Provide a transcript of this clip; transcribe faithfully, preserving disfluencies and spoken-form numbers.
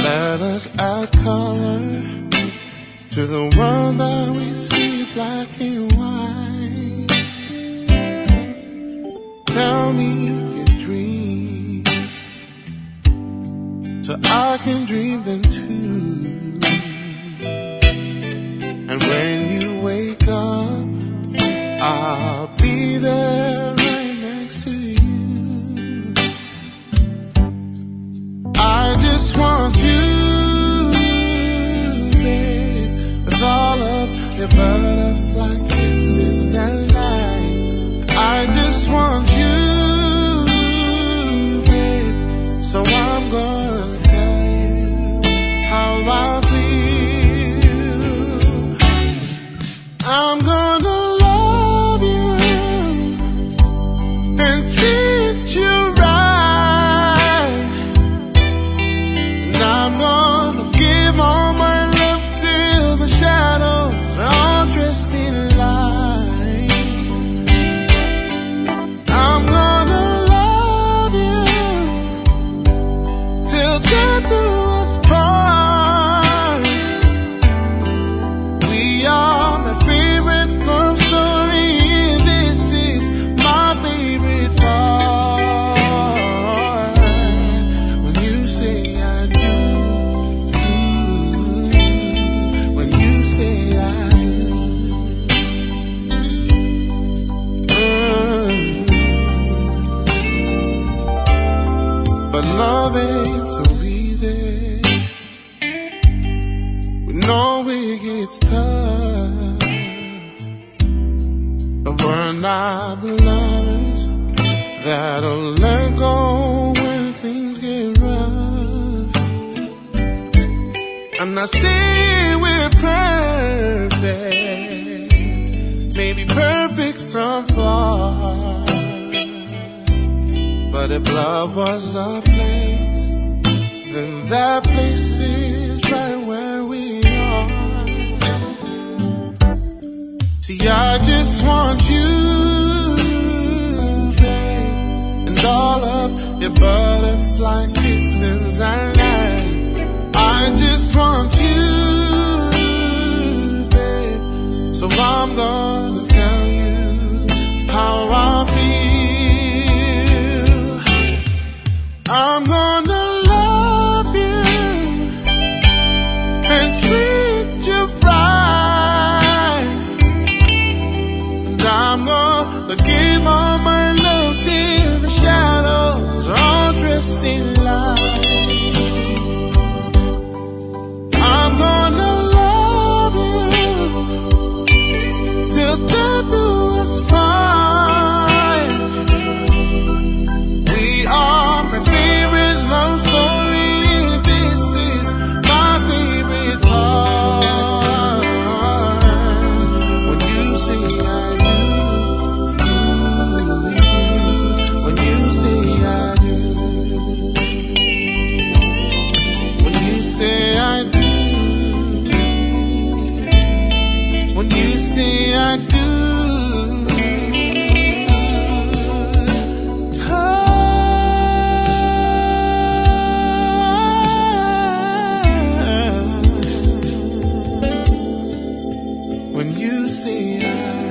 Let us add color to the world that we see black and white. Tell me your dreams, so I can dream them too. And when you wake up, I'll be there right next to you. I just want you, babe, with all of your butterfly kisses and light. I just want you, babe, so I'm gonna tell you how I feel. I'm gonna love you and treat you right, and I'm gonna give all my love till the shadows are all dressed in light. I'm gonna love you till death do us part. We are my favorite love story, and this is my favorite part. When you say I do, when you say I do, mm. But love ain't so easy. We know it gets tough, but we're not the lovers that'll let go when things get rough. I'm not saying we're perfect, maybe perfect from far, but if love was a place, then that place is right where we are. See, I just want you, babe, and all of your butterfly kisses and light. I just want you, babe, so I'm gonna tell you how I feel. I'm gonna love you and treat you right, and I'm gonna give all my love till the shadows are all dressed in light. I'm gonna love you till death do us part. We are my favorite love story, this is my favorite part. When you say I do, when you say I do, when you say I do, when you say I do. When you say I